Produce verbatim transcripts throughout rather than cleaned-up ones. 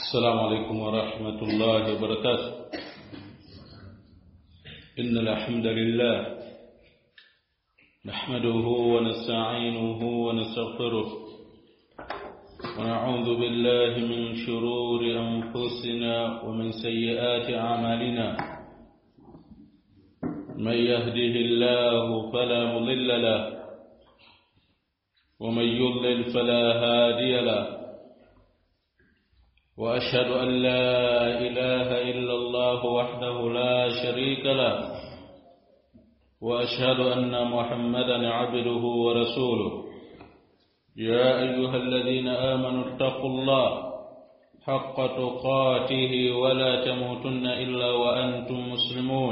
السلام عليكم ورحمة الله وبركاته. إن الحمد لله نحمده ونستعينه ونستغفره ونعوذ بالله من شرور أنفسنا ومن سيئات أعمالنا. من يهده الله فلا مضل له ومن يضلل فلا هادي له، وأشهد أن لا إله إلا الله وحده لا شريك له، وأشهد أن محمدا عبده ورسوله. يا أيها الذين آمنوا اتقوا الله حق تقاته ولا تموتن إلا وأنتم مسلمون.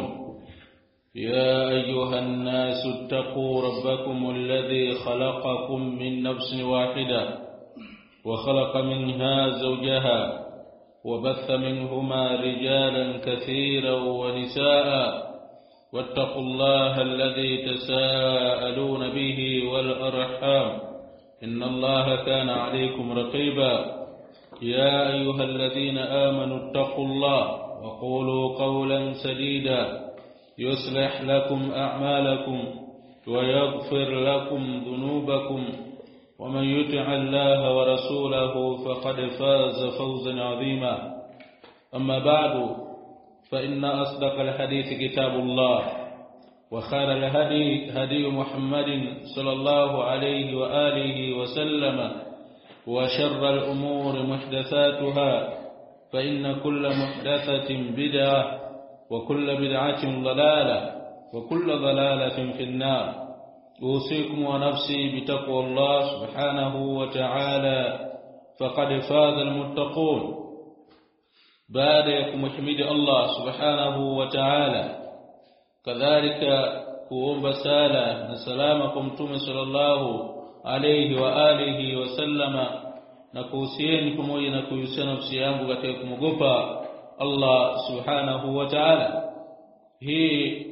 يا أيها الناس اتقوا ربكم الذي خلقكم من نفس واحدة وخلق منها زوجها وبث منهما رجالا كثيرا ونساء، واتقوا الله الذي تساءلون به والأرحام إن الله كان عليكم رقيبا. يا أيها الذين آمنوا اتقوا الله وقولوا قولا سديدا يصلح لكم أعمالكم ويغفر لكم ذنوبكم، ومن يطع الله ورسوله فقد فاز فوزا عظيما. أما بعد، فإن أصدق الحديث كتاب الله، وخير الهدي هدي محمد صلى الله عليه وآله وسلم، وشر الأمور محدثاتها، فإن كل محدثة بدعة وكل بدعة ضلالة وكل ضلالة في النار. أوصيكم ونفسي بتقوى الله سبحانه وتعالى، فقد فاز المتقون. بعد يكمحمد الله سبحانه وتعالى، كذلك kuomba sala na salama kwa Mtume sallallahu alayhi wa alihi wasallama, na kuhusieni pamoja na kuhusiana nafsi yangu katika kumogopa Allah subhanahu wa ta'ala. Hii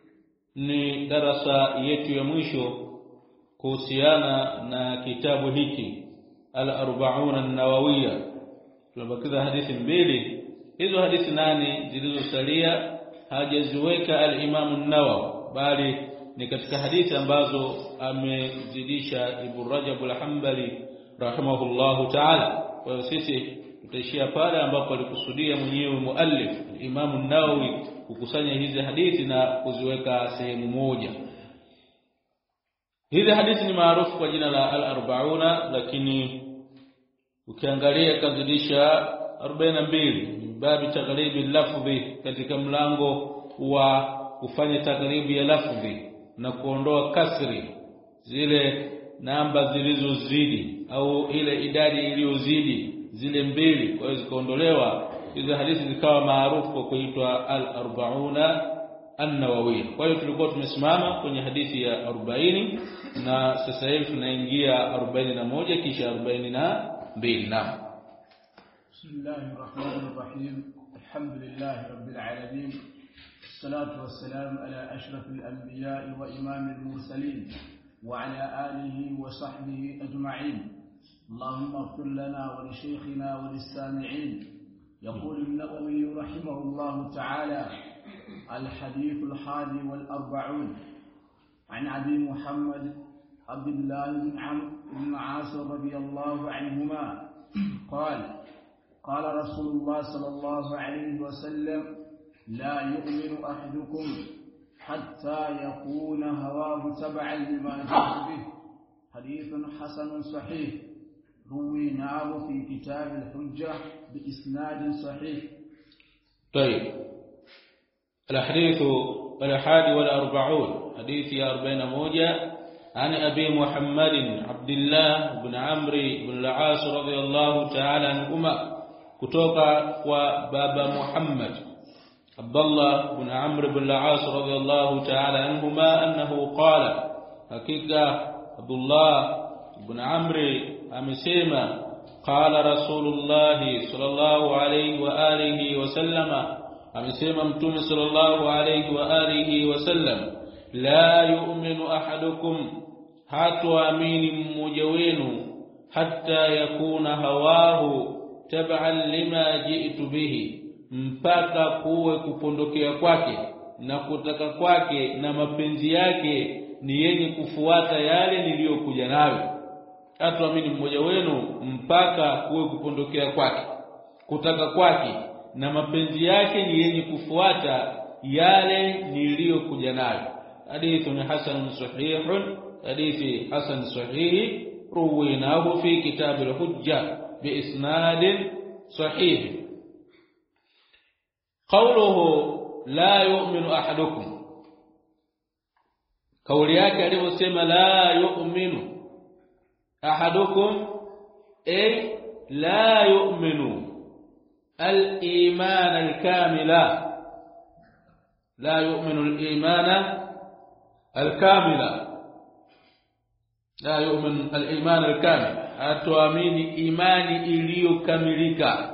ni darasa yetu ya mwisho kuhusiana na kitabu hiki al-Arba'un an-Nawawiyya. Tunabakiza hadithi mbili. Hizo hadithi nane zilizosalia hajaziweka al-Imam an-Nawawi, bali ni katika hadithi ambazo amezidisha Ibn Rajab al-Hanbali rahimahullahu ta'ala. Kwa hiyo sisi tutaishia pale ambapo alikusudia mwenyewe muallif Imam an-Nawawi kukusanya hizi hadithi na kuziweka sehemu moja. Hizi hadithi ni maarufu kwa jina la al-Arba'una, lakini ukiangalia kazidisha arobaini na mbili, babu taghlibi lafdhi, katika mlango wa kufanya taghlibi ya lafdhi na kuondoa kasri, zile namba zilizozidi au ile idadi iliyozidi zile mbili, kwa hiyo zikaondolewa. Hizo hadithi zikawa maarufu kwa kuitwa al-Arba'una an-Nawawiyya. Kwa hiyo tulikuwa tumesimama kwenye hadithi ya arobaini na sasa hivi tunaingia arobaini na moja kisha arobaini na mbili. Naam. Bismillahir Rahmanir Rahim. Alhamdulillahi Rabbil Alamin. Wassalatu wassalamu ala ashrafil anbiya'i wa imamil mursalin wa ala alihi wa sahbihi ajma'in. اللهم اغفر لنا ولشيخنا وللسامعين. يقول النووي رحمه الله تعالى: الحديث الحادي والأربعون عن أبي محمد عبد الله بن عمرو بن العاص رضي الله عنهما قال: قال رسول الله صلى الله عليه وسلم: لا يؤمن أحدكم حتى يكون هواه تبعا لما جاء به. حديث حسن صحيح، رويناه في كتاب الحجة بإسناد صحيح. طيب، الحديث الحادي والأربعون، حديث يا أربعين موجة، عن أبي محمد عبد الله بن عمرو بن العاص رضي الله تعالى عنهما، kutoka kwa baba Muhammad Abdullah ibn Amr ibn al-As radiyallahu ta'ala anhuma annahu qala, hakika Abdullah ibn Amr amesema, qala Rasulullah sallallahu alayhi wa alihi wa sallama, amesema Mtume sallallahu alayhi wa alihi wa sallam, la yu'minu ahadukum, hatuamini mmoja wenu, hatta yakuna hawahu tab'an lima ji'tu bihi, mpaka kuwe kupondokea kwake na kutaka kwake na mapenzi yake ni yenye kufuata yale niliyokuja nayo. Hatuamini mmoja wenu mpaka kuwe kupondokea kwake, kutaka kwake na mapenzi yake ni yenye kufuata yale niliyokuja nayo. Hadithun hasanun sahihun, hadithi hasan sahih, ruwinahu fi kitab al-hujja bi isnad sahih. Qawluhu la yu'minu ahadukum, kauli yake alivyosema la yu'minu ahadukum ay la yu'minu al-iman al-kamila, la yu'minu al-iman al-kamila, la yu'minu al-iman al-kamil, hatuamini imani iliyokamilika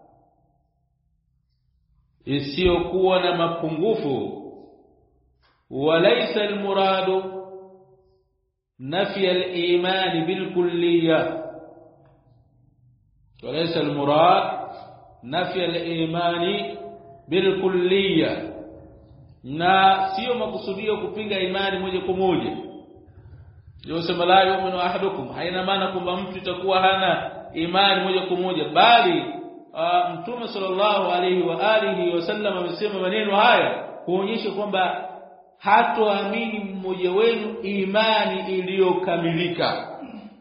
isiyokuwa na mapungufu. Walaysa al-muradu نفي الإيمان بالكلية، وليس المراد نفي الإيمان بالكلية، na sio makusudio kupinga imani moja kwa moja. Ndio sema la yu'minu ahadukum, haina maana kwamba mtu itakuwa hana imani moja kwa moja, bali Mtume sallallahu alayhi wa alihi wasallam amesema maneno haya kuonyesha kwamba hatoamini mmoja wenu imani iliyokamilika.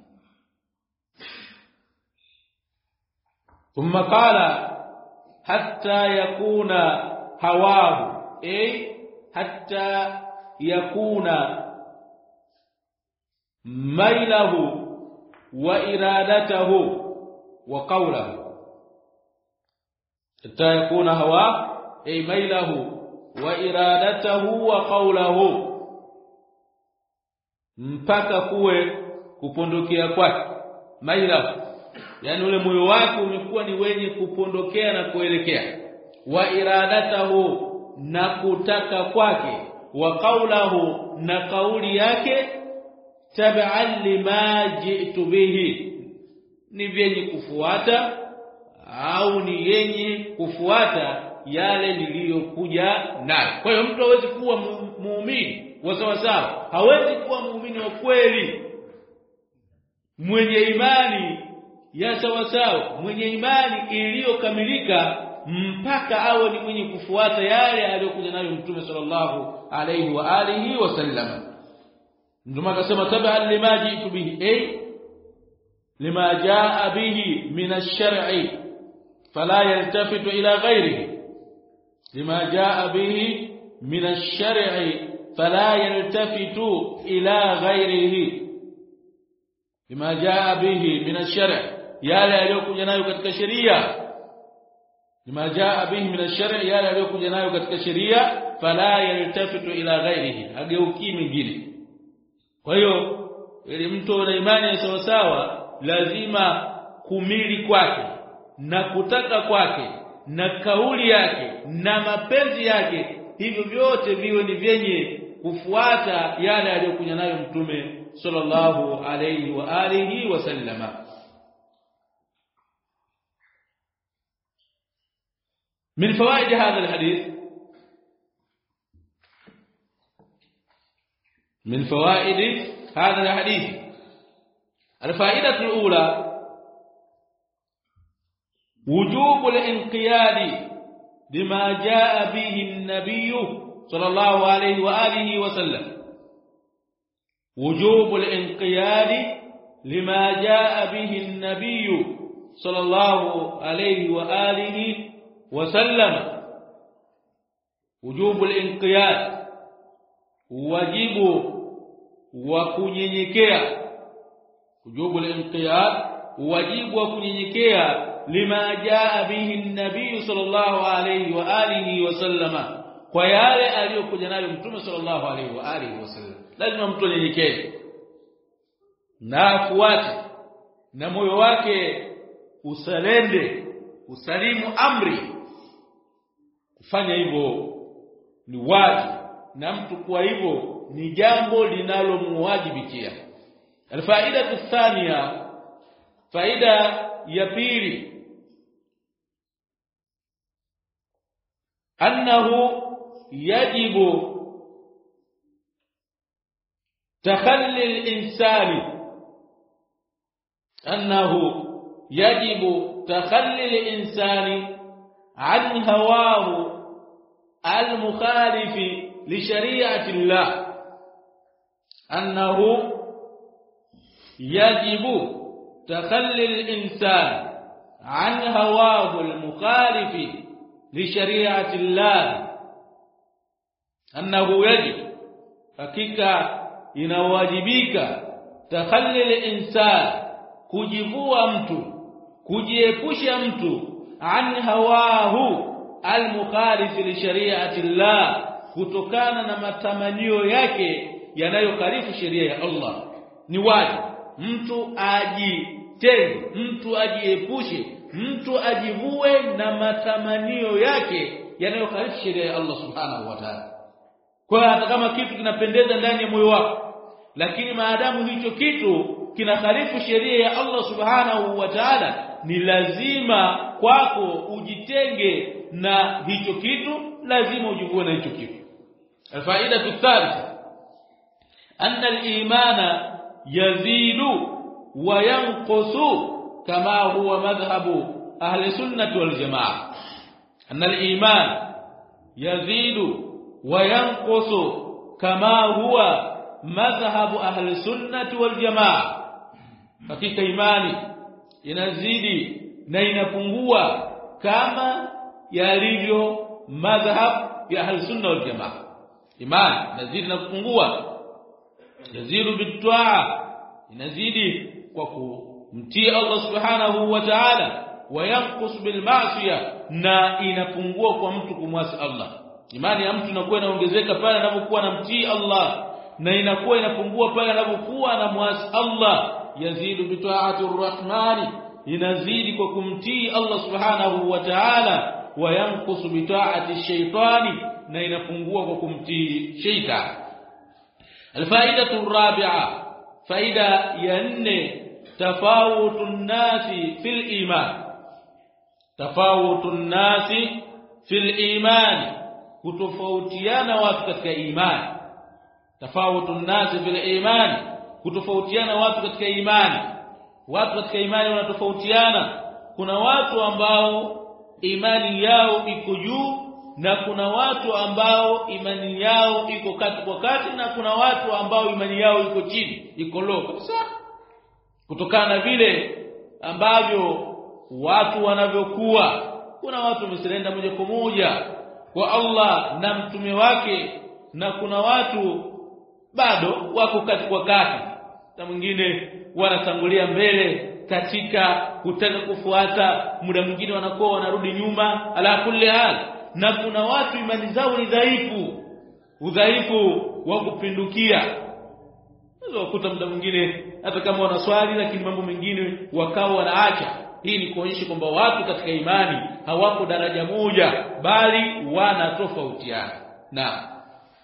Thumma qala hatta yakuna hawahu, ay hatta yakuna mailahu wa iradatahu wa qawluhu, hatta yakuna hawahu ay mailahu wa iradatahu wa qawluhu, mpaka kuwe kupondokea kwake. Maila yani ule moyo wake umekuwa ni wenye kupondokea na kuelekea, wa iradatahu na kutaka kwake, wa qawluhu na kauli yake, tab'an lima ji'tu bihi, ni vyenye kufuata au ni yenye kufuata yale niliyokuja nayo. Kwa hiyo mtu hawezi kuwa muumini wa sawa sawa, hawezi kuwa muumini wa kweli mwenye imani ya sawa sawa, mwenye imani iliyokamilika, mpaka awe ni mwenye kufuata yale aliyokuja nayo Mtume sallallahu alayhi wa alihi wasallam. Ndio maana akasema tab'an lima ji'tu bihi, ay lima jaa bihi min ash-shar'i fala yaltafitu ila ghayrihi, لما جاء به من الشرع فلا يلتفت إلى غيره، لما جاء به من الشرع yale aliyokuja nayo katika sheria, lima jaa bihi min ash-shar' yale aliyokuja nayo katika sheria, fala yaltafitu ila ghairihi, hageuki mingine. Kwa hiyo ili mtu ana imani ya sawa sawa, lazima kumili kwake na kutaka kwake na kauli yake na mapenzi yake, hivyo vyote viwe ni vyenye kufuata yale aliyokuja nayo Mtume sallallahu alayhi wa alihi wasallama. من فوائد هذا الحديث من فوائد هذا الحديث الفائدة الأولى وجوب الانقياد لما جاء به النبي صلى الله عليه وآله وسلم، وجوب الانقياد لما جاء به النبي صلى الله عليه وآله وسلم. وجوب الانقياد، واجب وكنyenyekea. وجوب الانقياد، واجب وكنyenyekea lima jaa bihi an-nabii sallallahu alayhi wa alihi wasallama, kwa yale aliyokuja nayo Mtume sallallahu alayhi wa alihi wasallam. Lazima mtu anyenyekee na afuate na moyo wake usalende, usalimu amri. Kufanya hivyo ni wajibu, na mtu kwa hivyo ni jambo linalomuwajibikia. Alfaida athania, faida ya pili annahu yajibu takhalli al-insani annahu yajibu takhalli al-insani an hawahu al-mukhalif li shari'ati Allah annahu yajibu takhalli al-insan an hawahu al-mukhalif li shari'ati Allah annahu yajib hakika inawajibika takhalli al-insan kujivua mtu kujiepusha mtu an hawahu al-mukhalif li shari'ati Allah kutokana na matamanio yake yanayokhalifu sheria ya Allah. Ni wajibu mtu ajitenge, mtu ajiepushe, mtu ajivue na matamanio yake yanayokhalifu sheria ya Allah subhanahu wa ta'ala. Kwa hiyo hata kama kitu kinapendeza ndani ya moyo wako, lakini maadamu hicho kitu kinakhalifu sheria ya Allah subhanahu wa ta'ala, ni lazima kwako ujitenge na hicho kitu, lazima ujivue na hicho kitu. Faida thalitha anna al-imana yazidu wa yanqusu kama huwa madhhabu ahli sunnah wal jamaa. Anna al-iman yazidu wa yanqusu kama huwa madhhabu ahli sunnah wal jamaa. Hakika imani inazidi na inapungua kama yalivyo madhhab ya ahli sunnah wal jamaa. Imani inazidi na kupungua, yazidu bitwaa, inazidi kwa kumtii Allah subhanahu wa ta'ala, wa yanqus bil ma'siyah, na inapungua kwa mtu kumwasi Allah. Imani ya mtu inakuwa inaongezeka pale anapokuwa anamtii Allah, na inakuwa inapungua pale anapokuwa anamwasi Allah. Yazidu bita'ati ar-rahmani, inazidi kwa kumtii Allah subhanahu wa ta'ala, wa yanqus bita'ati ash-shaytani, na inapungua kwa kumtii shaytan. الفائده الرابعه فائده ينne تفاوت الناس في الايمان تفاوت الناس في الايمان kutofautiana watu katika imani. Tafautu nasi fil imani, kutofautiana watu katika imani. Watu katika imani wanatofautiana. Kuna watu ambao imani yao iko juu, na kuna watu ambao imani yao iko kati kwa kati, na kuna watu ambao imani yao iko chini, iko low kabisa. Kutokana na vile ambavyo watu wanavyokuwa, kuna watu wameserenda moja kwa moja kwa Allah na mtume wake, na kuna watu bado wako kati kwa kati, na mwingine wanatangulia mbele katika kutaka kufuata, muda mwingine wanakuwa wanarudi nyuma. Ala kulli hal, na kuna watu imani zao ni dhaifu, udhaifu wa kupindukia. Unaweza kukuta muda mwingine hata kama wanaswali, lakini mambo mengine wakao wanaacha. Hii ni kuonyesha kwamba watu katika imani hawako daraja moja, bali wanatofautiana. Na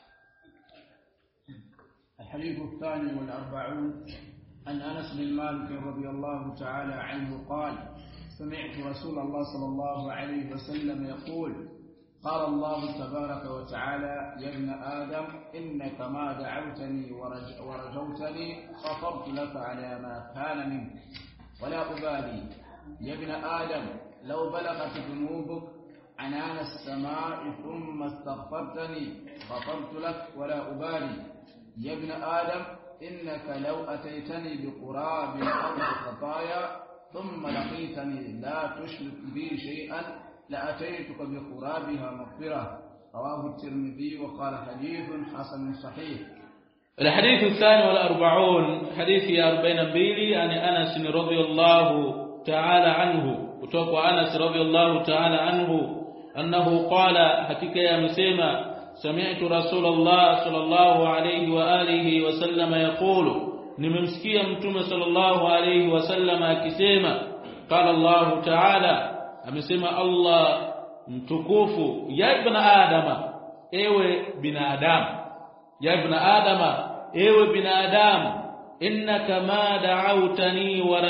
الحديث الثاني والأربعون عن أنس بن مالك رضي الله تعالى عنه قال: سمعت رسول الله صلى الله عليه وسلم يقول: قال الله تبارك وتعالى: يا ابن آدم إنك ما دعوتني ورجوتني غفرت لك على ما كان منك ولا أبالي. يا ابن آدم لو بلغت ذنوبك عنان السماء ثم استغفرتني غفرت لك ولا أبالي. يا ابن آدم إنك لو أتيتني بقراب الأرض خطايا ثم لقيتني لا تشرك بي شيئا لأتيتك بقرابها مغفرة. رواه الترمذي وقال حديث حسن صحيح. الحديث الثاني والأربعون حديث أربعين بيلي عن أنس رضي الله تعالى عنه، وتوقع أنس رضي الله تعالى عنه أنه قال: حقيقة يا مسيما سمعت رسول الله صلى الله عليه وآله وسلم يقول: nimemsikia mtume sallallahu alayhi wasallam akisema, qala Allah ta'ala, amesema Allah mtukufu, ya ibn adama, ewe binadamu, ya ibn adama, ewe binadamu, innaka ma da'awtani wa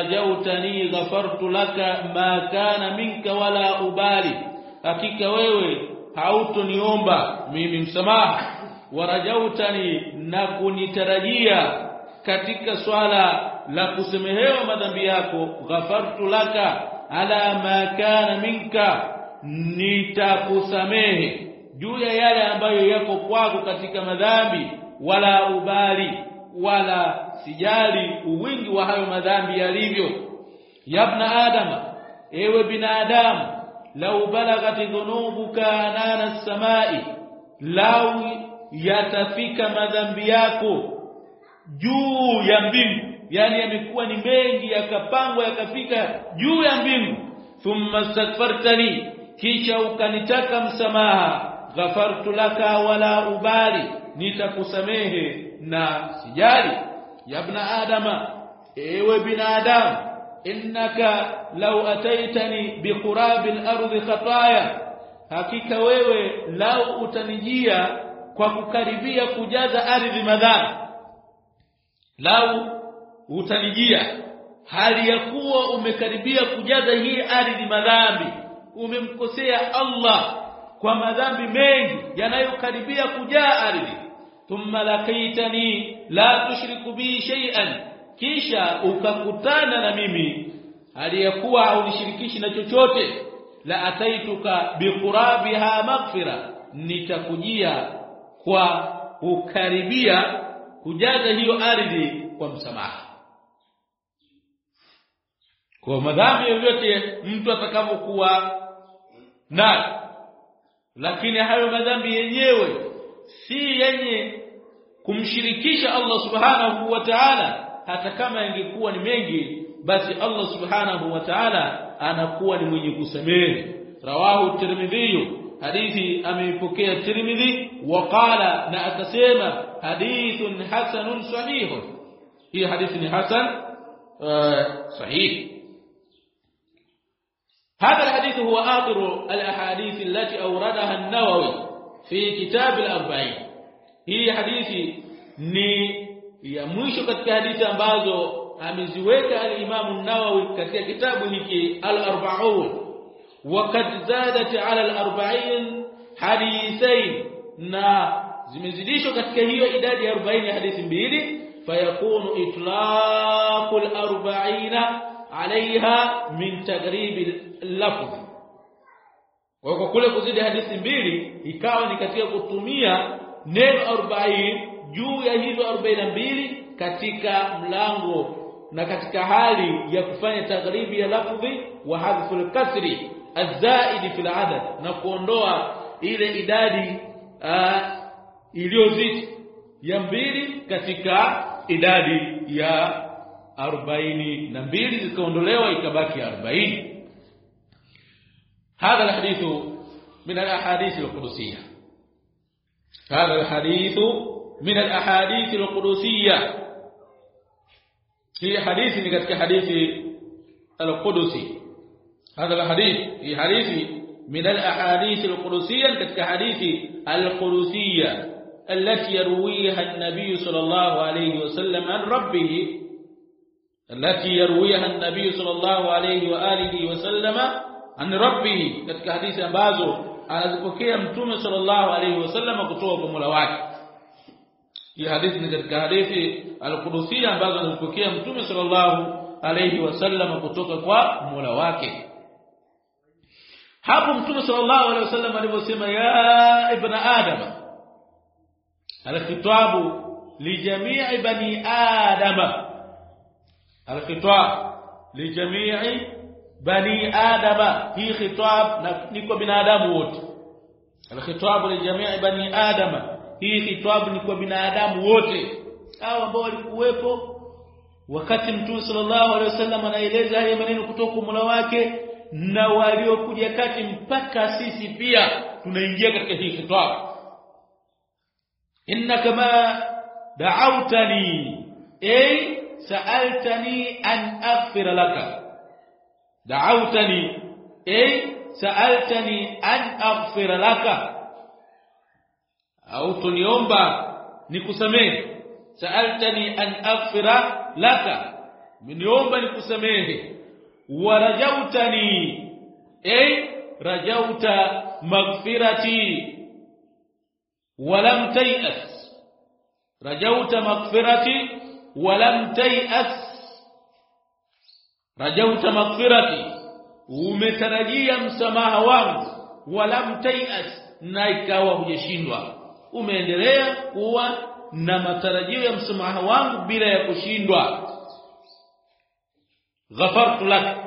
rajawtani ghafartu laka ma kana minka wala ubali. Hakika wewe hautoniomba mimi msamaha, warajautani na kunitarajia katika swala la kusemehewa madhambi yako, ghafartu laka ala ma kana minka, nitakusamehe juu ya yale ambayo yako kwako katika madhambi, wala ubali wala sijali uwingi wa hayo madhambi yalivyo. Yabna adama, ewe binadamu, lau balagati dhunubuka anana as-samai, lau yatafika madhambi yako juu ya mbingu, yani yamekuwa ni mengi yakapangwa yakafika juu ya mbingu, thumma astaghfartani, kisha ukanitaka msamaha, ghafartu laka wala ubali, nitakusamehe na sijali. Yabna adama, ewe binadamu, innaka law ataitani biqurabil ardi khataya, hakika wewe lau utanijia kwa kukaribia kujaza ardhi madhambi, lau utanijia hali ya kuwa umekaribia kujaza hii ardhi madhambi, umemkosea Allah kwa madhambi mengi yanayokaribia kujaa ardhi, thumma laqaitani la tushriku bi shay'an, kisha ukakutana na mimi hali ya kuwa haunishirikishi na chochote, la ataituka biqurabiha maghfira, nitakujia kwa kukaribia kujaza hiyo ardhi kwa msamaha. Kwa madhambi yote mtu atakapokuwa nayo, lakini hayo madhambi yenyewe si yenye kumshirikisha Allah subhanahu wa ta'ala, hata kama ingekuwa ni mengi, basi Allah subhanahu wa ta'ala anakuwa ni mwenye kusamehe. Rawahu Tirmidhi, hadithi ameipokea Tirmidhi, waqala, na akasema hadithun hasanun sahih, hii hadithi ni hasan sahih. هذا الحديث هو آخر الأحاديث التي أوردها النووي في كتاب الأربعين. هي حديثي ni ya mwisho katika hadithi ambazo ameziweka al-Imam an-Nawawi katika kitabu hiki al-Arba'un, wa kad zadat ala al-arba'in hadithain, na zimezidishwa katika hiyo idadi ya arobaini hadithi mbili, fayakunu itlaqul arba'ina alaiha min tagrib al-lafz. Kwa kule kuzidi hadithi mbili ikawa ni katika kutumia neno arobaini juu ya hizo arobaini na mbili katika mlango na katika hali ya kufanya taghribi ya lafzi wa hadfu al-kasri az-zaid fi al-adad, na kuondoa ile idadi iliyozidi ya mbili katika idadi ya arobaini na mbili, zikaondolewa ikabaki arobaini. هذا الحديث من الاحاديث القدسيه هذا الحديث من الاحاديث القدسيه هي حديث ni katika hadithi al-Qudusi. هذا الحديث هي حديث من الاحاديث القدسيه katika hadithi al-Qudusiyya التي يرويها النبي صلى الله عليه وسلم عن ربه التي يرويها النبي صلى الله عليه واله وسلم عن ربه, katika hadithi ambazo anazipokea mtume sallallahu alayhi wasallam kutoka kwa Mola wake. Hii hadithi ni katika hadithi al-Qudusiyya ambazo anazipokea mtume sallallahu alayhi wasallam kutoka kwa Mola wake. Hapo mtume sallallahu alayhi wasallam aliposema ya ibn adam, al-khitabu li jami'i bani adama, al-khitab li jami'i bani adama, hii khitab ni kwa binadamu wote. Al-khitab li jami'i bani adama, hii khitab ni kwa binadamu wote hao ambao walikuwepo wakati mtume sallallahu alaihi wasallam anaeleza haya maneno kutoka kwa Mola wake, na waliokuja kati mpaka sisi pia tunaingia katika hii khitab. Innaka ma da'awtani ay sa'altani an aghfira laka, da'awtani ay sa'altani an aghfira laka, au tuniomba nikusamehe. Sa'altani an aghfira laka, mniomba nikusamehe. Warajautani ay rajauta maghfirati wa lam tay'as rajauta maghfirati wa lam tay'as rajauta maghfirati umetarajia msamaha wangu wa lam tay'as na ikawa hujashindwa umeendelea kuwa na matarajio ya msamaha wangu bila ya kushindwa ghafartu lak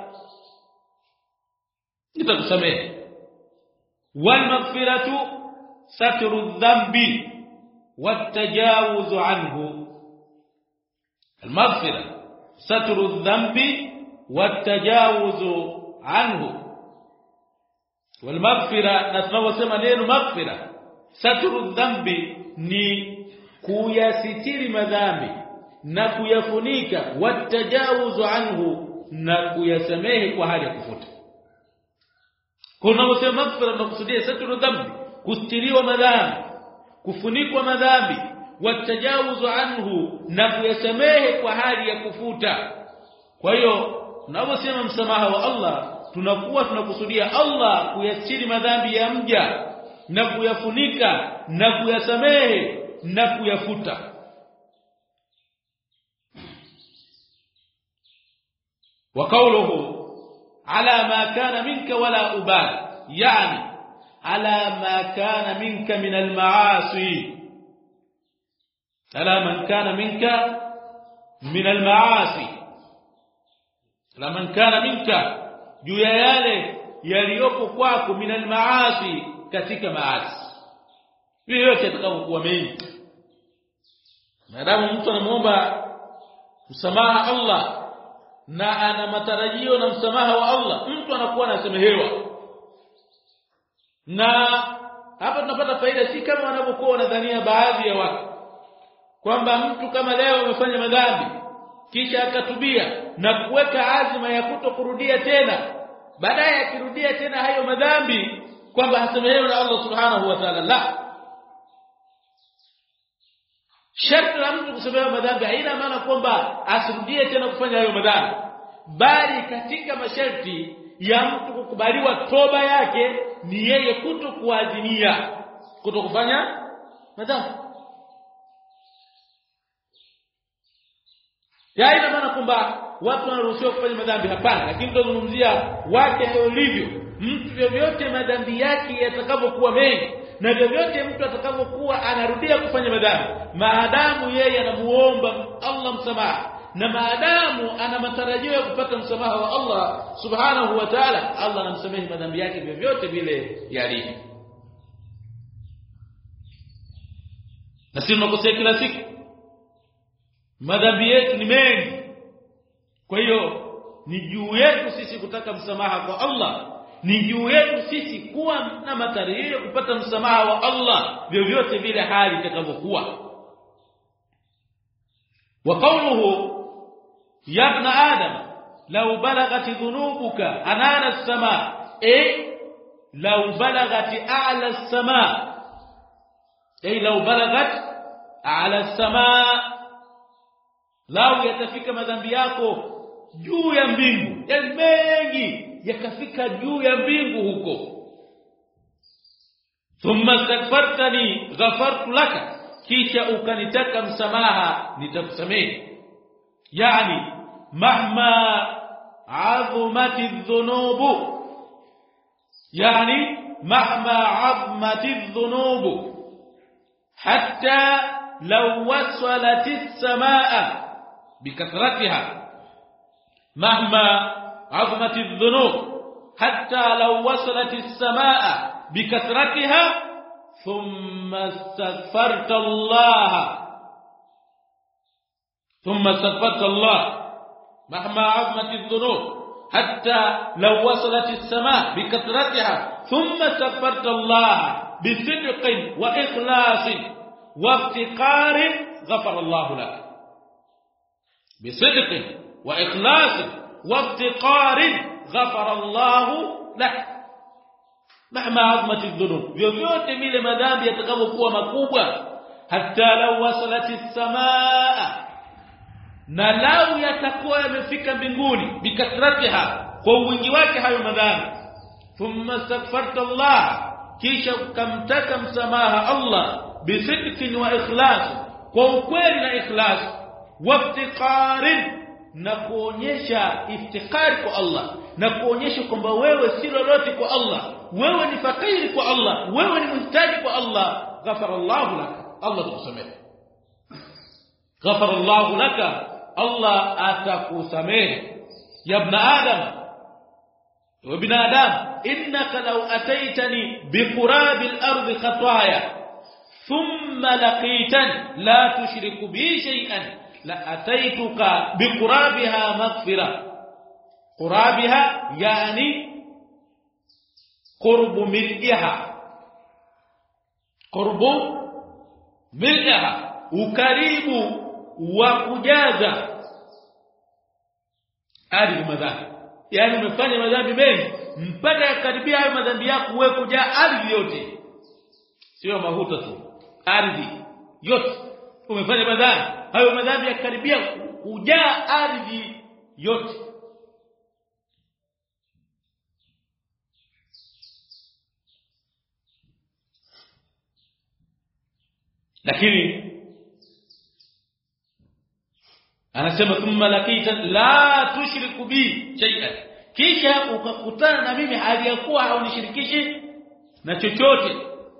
nitakusamehe wal maghfiratu satru dhanbi wat-tajawuz anhu al maghfira satru dhanbi wat-tajawuz anhu wal maghfira nasema neno maghfira satru dhanbi ni kuyasitiri madhambi na kuyafunika wat-tajawuz anhu na kuyasamehe kwa hali ya kufuta. Kuna msemo maghfira tunakusudia satru dhambi kustiriwa madhambi kufunikwa madhambi wat-tajawuz anhu na kuyasamehe kwa hali ya kufuta. Kwa hiyo tunaposema msamaha wa Allah tunakuwa tunakusudia Allah kuyastiri madhambi ya mja na kuyafunika na kuyasamehe na kuyafuta. Wa qawluhu ala ma kana minka wala ubal yani ala ma kana minka min al-ma'asi ala man kana minka min al-ma'asi ala man kana minka juu ya yale yaliyopo kwako min al-ma'asi katika maasi yote atakayokuwa mengi maadamu mtu anamuomba msamaha Allah na ana matarajio na msamaha wa Allah mtu anakuwa anasamehewa na hapa tunapata faida si kama wanavyokuwa wanadhania baadhi ya watu kwamba mtu kama leo amefanya madhambi kisha akatubia na kuweka azma ya kutokurudia tena baadaye akirudia tena hayo madhambi kwamba hasamehewi na Allah subhanahu wa ta'ala la sharti la mtu kusamehewa madhambi haina maana kwamba asirudie tena kufanya hayo madhambi bali katika masharti ya mtu kukubaliwa toba yake ni yeye kutokuadhinia kutokufanya madhambi haina maana kwamba watu wanaruhusiwa kufanya madhambi hapana lakini tunazungumzia wake ndio ulivyo mtu vyovyote madhambi yake yatakapokuwa mengi na vyovyote mtu atakapokuwa anarudia kufanya madhambi maadamu yeye anamuomba Allah msamaha na maadamu ana matarajio ya kupata msamaha wa Allah subhanahu wa ta'ala Allah anamsamehe madhambi yake vyovyote vile yalivyo na sisi tunakosea kila siku madhambi yetu ni mengi kwa hiyo ni juu yetu sisi kutaka msamaha kwa Allah ni juu yetu sisi kuwa na matarajio kupata msamaha wa Allah vyovyote vile hali itakavyokuwa wa qawluhu ya ibn adam law balaghat dhunubuka anana as-samaa ay law balaghat a'la as-samaa ay law balaghat a'la as-samaa law yatafika madhambi yako juu ya mbingu yani mengi yakafika juu ya mbingu huko thumma astaghfartani ghafartu laka kisha ukanitaka msamaha nitakusamehe yani mahma azumati dhunubu yani mahma azumati dhunubu hatta law wasalat as-samaa bikathratiha mahma عظمت الذنوب حتى لو وصلت السماء بكثرتها ثم استغفرت الله ثم استغفرت الله مهما عظمت الذنوب حتى لو وصلت السماء بكثرتها ثم استغفرت الله بصدق وإخلاص وافتقار غفر الله لك بصدق وإخلاص وافتقار غفر الله لك مهما عظمت الذنوب vyovyote vile madhambi yatakapokuwa makubwa hata law wasalati as-samaa na lau yatakuwa yamefika mbinguni bikatratiha kwa wingi wake hayo madhambi thumma astaghfarta Allah kisha ukamtaka msamaha Allah bisidqin wa ikhlas kwa ukweli na ikhlas waftiqarin na kuonyesha iftikari kwa Allah na kuonyesha kwamba wewe si lolote kwa Allah wewe ni fakiri kwa Allah wewe ni mhitaji kwa Allah ghafara Allah lak Allah tukusamehe ghafara Allah lak Allah atakusamehe ya ibn adam wa ibn adam innaka law ataitani biqurabi al-ard khataaya thumma laqitan la tushriku bi shay'an la ataituka biqurabiha maghfira qurabiha yani qurbu mil'iha qurbu mil'iha ukaribu wa kujaza ardhi madhambi yani umefanya madhambi mengi mpaka yakaribia hayo madhambi yako wewe kujaa ardhi yote sio mahuta tu ardhi yote umefanya madhambi hayo madhambi yakaribia kujaa ardhi yote lakini anasema thumma lakita la tushriku bi shay'an kisha ukakutana na mimi hali ya kuwa haunishirikishi na chochote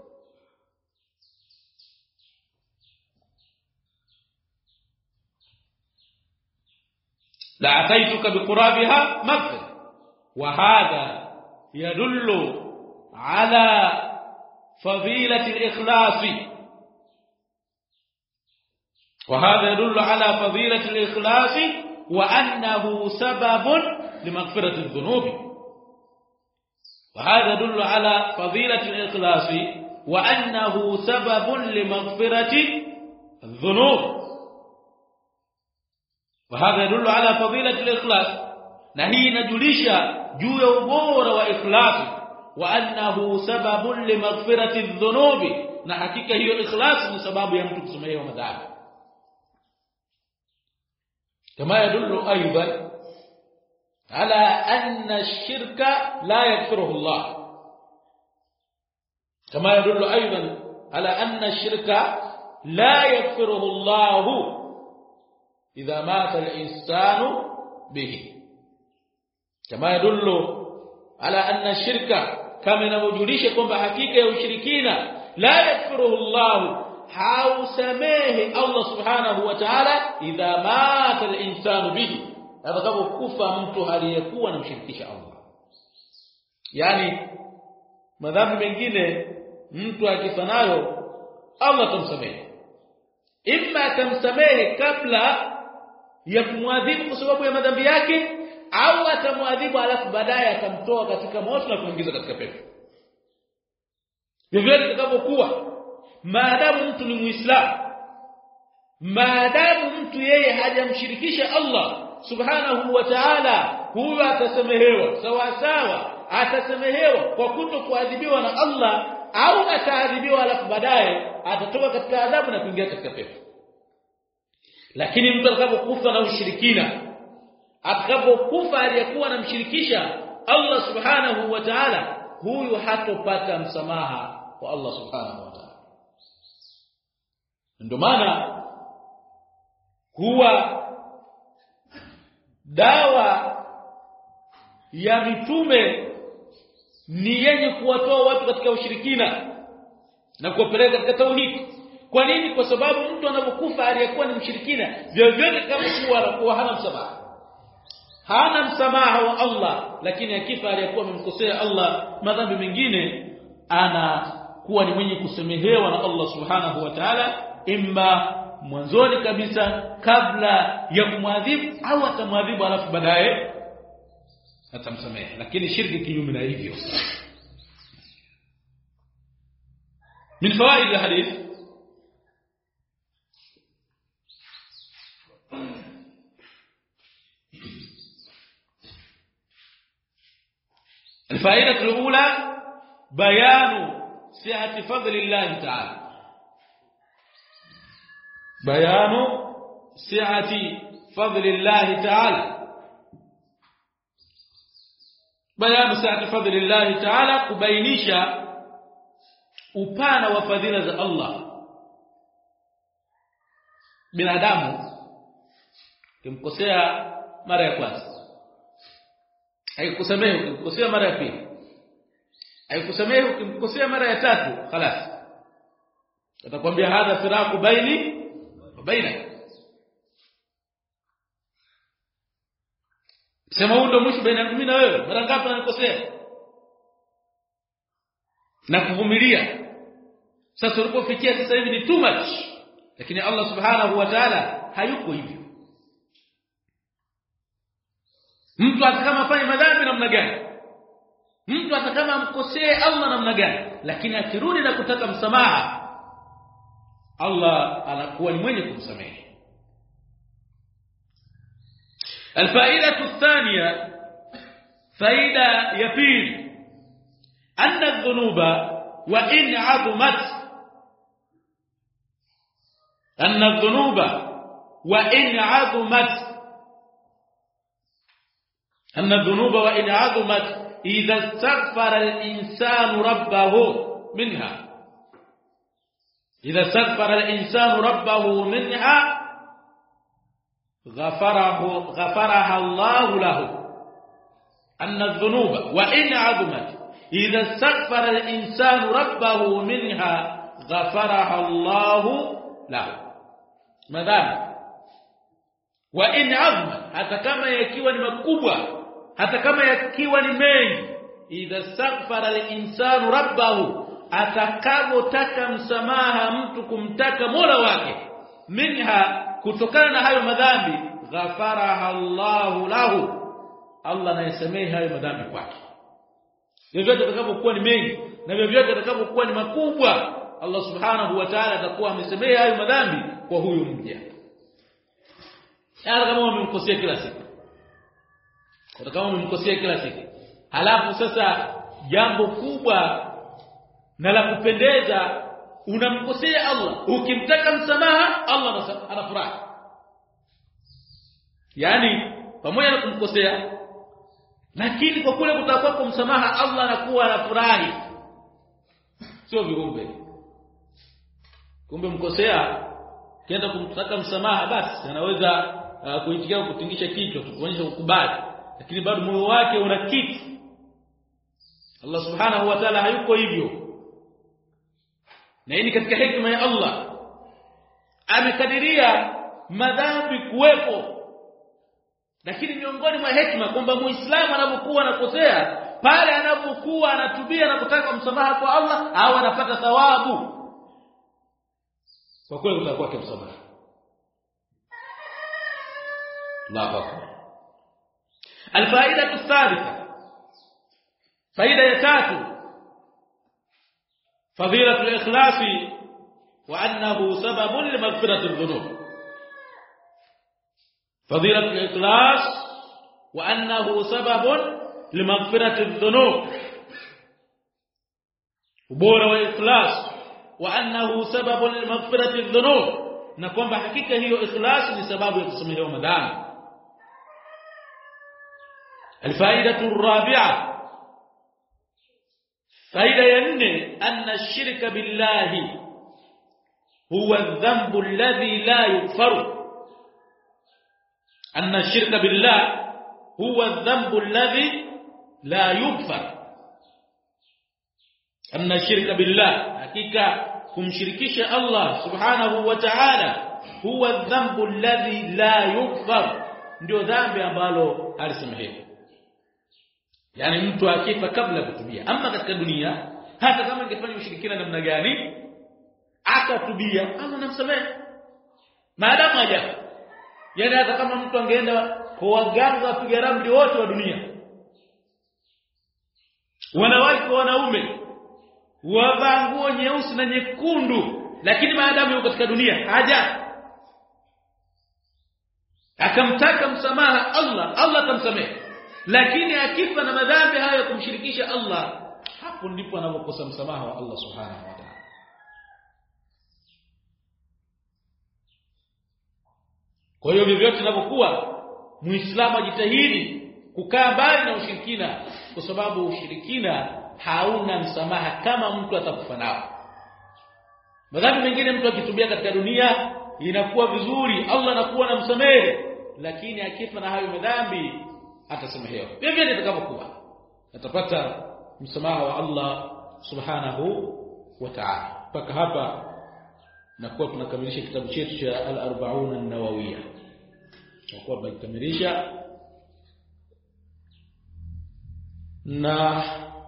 la ataituka biqurabiha maghfir wa hadha yadullu ala fadilati al-ikhlas وهذا يدل على فضيلة الإخلاص وأنه سبب لمغفرة الذنوب وهذا يدل على فضيلة الإخلاص وأنه سبب لمغفرة الذنوب وهذا يدل على فضيلة الإخلاص نهي نجلش جوه وبور وإخلاص وأنه سبب لمغفرة الذنوب نحكيك هي الإخلاص من سبب يمتك سمعيه ومذعب كما يدل أيضا على أن الشرك لا يغفره الله كما يدل أيضا على أن الشرك لا يغفره الله إذا مات الإنسان به كما يدل على أن الشرك كما نوجدش kwamba hakika ya ushirikina la yaghfiruhu Allah hausamehe Allah subhanahu wa ta'ala idha mata al-insanu bihi atakapokufa mtu aliyekuwa anamshirikisha Allah yani madhambi mengine mtu akifa nayo Allah tamsamehe imma tamsamehe kabla ya kumwadhibu kwa sababu ya madhambi yake au atamwadhibu alafu baadaye atamtoa katika moto na kuingiza katika pepo hivyo itakapokuwa maadamu mtu ni muislamu maadamu mtu yeye hajamshirikisha Allah subhanahu wa ta'ala huyo atasamehewa sawa sawa atasamehewa kwa kutokuadhibiwa na Allah au ataadhibiwa alafu baadaye atatoka katika adhabu na kuingia katika pepo lakini mtu atakapokufa na ushirikina atakapokufa aliyekuwa anamshirikisha Allah subhanahu wa ta'ala huyo hatopata msamaha kwa Allah subhanahu wa ta'ala ndio maana huwa dawa ya mitume ni yenye kuwatoa watu katika ushirikina na kuwapeleka katika tauhid kwa nini kwa sababu mtu anapokufa aliyekuwa ni mshirikina vyovyote kama kuwa anakuwa hana msamaha hana msamaha wa Allah lakini akifa aliyekuwa amemkosea Allah madhambi mengine anakuwa ni mwenye kusamehewa na Allah subhanahu wa ta'ala imma mwanzoni kabisa kabla ya kumwadhibu au atamwadhibu alafu baadaye atamsamehe lakini shirki kinyume na hivyo min fawaid alhadith الفائده الاولى بيان سعه فضل الله تعالى بيان سعة فضل الله تعالى bayanu sa'ati fadlillahi ta'ala, kubainisha upana wa fadhila za Allah. Binadamu kimkosea mara ya kwanza, haikusamehe. Ukimkosea mara ya pili, haikusamehe. Ukimkosea mara ya tatu, خلاص atakwambia hadha firaqu baini wa baina. Sema huo ndio mwisho baina yangu na wewe. Mara ngapi nanikosea na kuvumilia? Sasa ulipofikia sasa hivi ni too much. Lakini Allah subhanahu wa ta'ala hayuko hivyo. Mtu atakama afanye madhambi namna gani, mtu atakama amkosee Allah namna gani, lakini akirudi na kutaka msamaha, Allah anakuwa ni mwenye kumsamehe. الفائدة الثانية، فائدة يبين أن الذنوب وإن عظمت أن الذنوب وإن عظمت أن الذنوب وإن عظمت إذا استغفر الإنسان ربه منها إذا استغفر الإنسان ربه منها غفره غفرها الله له. أن الذنوب وإن عظمت إذا استغفر الإنسان ربه منها غفرها الله له. madhambi wa in azma, hata kama yakiwa ni makubwa, hata kama yakiwa ni mengi, idha astaghfara al-insanu rabbahu, atakapotaka msamaha mtu kumtaka Mola wake, minha, kutokana na hayo madhambi, ghafaraha Allahu lahu, Allah anayesamehe hayo madhambi kwake. Vyovyote atakapokuwa ni mengi na vyovyote atakapokuwa ni makubwa, Allah subhanahu wa ta'ala atakuwa amesamehe hayo madhambi kwa huyu mja. Hata kama umemkosea kila siku, hata kama umemkosea kila siku, halafu sasa jambo kubwa na la kupendeza, unamkosea Allah, ukimtaka msamaha Allah anafurahi. Yani pamoja na kumkosea, lakini kwa kule kutaka kwa msamaha Allah anakuwa anafurahi. Sio vigombe. Kumbe mkosea kienda kumtaka msamaha, basi anaweza uh, kuitikia kutingisha kichwa kuonyesha ukubali, lakini bado moyo wake una kitu. Allah subhanahu wa ta'ala hayuko hivyo. Na hii ni katika hekima ya Allah, amekadiria madhambi kuwepo. Lakini miongoni mwa hekima kwamba Muislamu anapokuwa anakosea, pale anapokuwa anatubia na kutaka msamaha kwa Allah, au anapata thawabu kwa kweli kutakuwa kwa msamaha. Allahu akbar. Alfaida الثالثة، faida ya tatu، فضيلة الإخلاص وأنه سبب لمغفرة الذنوب. فضيلة الإخلاص وأنه سبب لمغفرة الذنوب. ubora wa ikhlas wa annahu sababu limaghfirati adh-dhunub, na kwamba hakika hiyo ikhlas ni sababu ya kusamehewa madhambi. Alfaidatu ar-rabi'a، faida ya nne، anna ash-shirka billahi huwa adh-dhanbu alladhi la yughfaru. anna ash-shirka billahi huwa adh-dhanbu alladhi la yughfar. anna ash-shirka billahi, hakika kumshirikisha Allah subhanahu wa ta'ala, huwa adh-dhanbu alladhi la yughfar, ndio dhambi ambalo halisamehewi. Yani mtu akifa kabla kutubia, ama katika dunia, hata kama angefanya ushirikina namna gani, akatubia Allah anamsamehe maadamu hajafa. Yani hata kama mtu angeenda kwa waganga wapiga ramli wote wa dunia, wanawake kwa wanaume, wavaa nguo nyeusi na nyekundu, lakini maadamu yuko katika dunia haja, akamtaka msamaha Allah, Allah atamsamehe. Lakini akifa na madhambi hayo kumshirikisha Allah, hapo ndipo anapokosa msamaha wa Allah subhanahu wa ta'ala. Kwa hiyo vyovyote tunapokuwa Muislamu ajitahidi kukaa mbali na ushirikina, kwa sababu ushirikina hauna msamaha kama mtu atakufa nao. Madhambi mengine mtu akitubia katika dunia inakuwa vizuri, Allah anakuwa anamsamehe, lakini akifa na hayo madhambi atasamehewa. Vivyo hivyo itakapokuwa atapata msamaha wa Allah subhanahu wa ta'ala. Mpaka hapa nakuwa tunakamilisha kitabu chetu cha al-arba'un an-nawawiyya. Nakuwa tunakamilisha na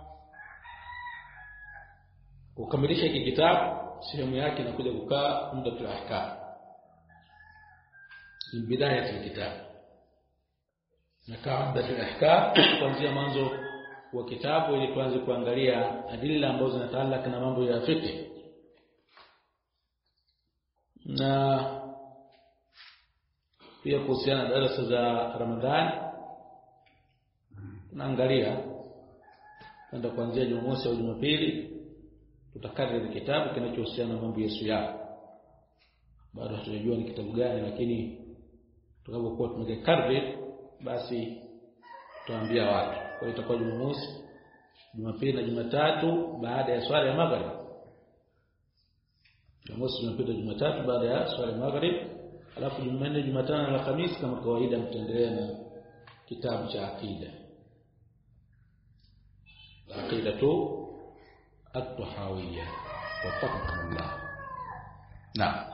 kukamilisha hiki kitabu. Sehemu yake inakuja kukaa umdatul ahkam, ni bidaya ya kitabu. Na kaa umdatul ahkam kuanzia mwanzo wa kitabu ili tuanze kuangalia adilla ambazo zinataalaka na mambo ya fiqh. Na pia kuhusiana na darasa za Ramadhani tunaangalia kwenda kuanzia Jumamosi au Jumapili tutakariri kitabu kinachohusiana na mambo ya siyam. Bado hatujajua ni kitabu gani, lakini tutakapokuwa tumekariri basi tutaambia watu. Kwa hiyo itakuwa Jumamosi, Jumapili na Jumatatu baada ya swala ya maghrib. Jumamosi, Jumapili na Jumatatu baada ya swala ya maghrib, alafu Jumanne, Jumatano na Alhamisi kama kawaida mtaendelea na kitabu cha akida. Akida tu at-tahawiyya. Wafaqqakumullah. Naam.